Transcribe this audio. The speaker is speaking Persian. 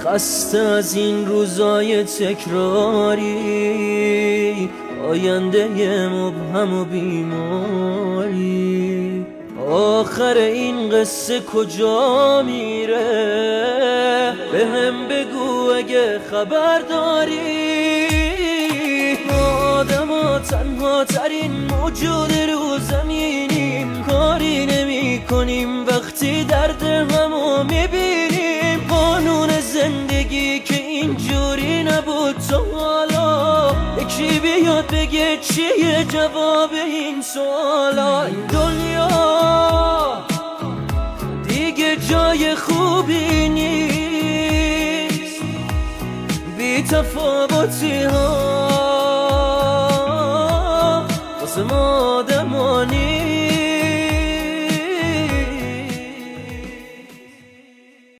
خسته از این روزای تکراری، آینده مبهم و بیماری. آخر این قصه کجا میره؟ به هم بگو اگه خبر داری. آدم ها تنها ترین موجود رو زمینیم، کاری نمی کنیم وقتی درد همو میبینیم. قانون زندگی که اینجوری نبود تا حالا، یکی بیاد بگه چیه جواب این سوالا. این دنیا دیگه جای خوبی نیست، بی تفاوتی ها